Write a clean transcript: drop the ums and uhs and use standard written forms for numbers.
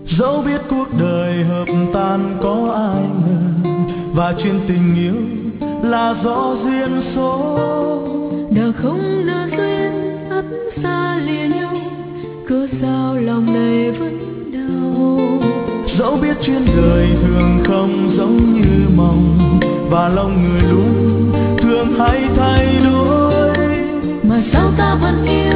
Dẫu biết cuộc đời hợp tan có ai ngờ, và chuyện tình yêu là do duyên số. Nào không nỡ duyên ắt xa lìa nhau, cớ sao lòng này vẫn đau. Dẫu biết chuyến đời thường không giống như mong, và lòng người luôn thương hay thay đổi, mà sao ta vẫn yêu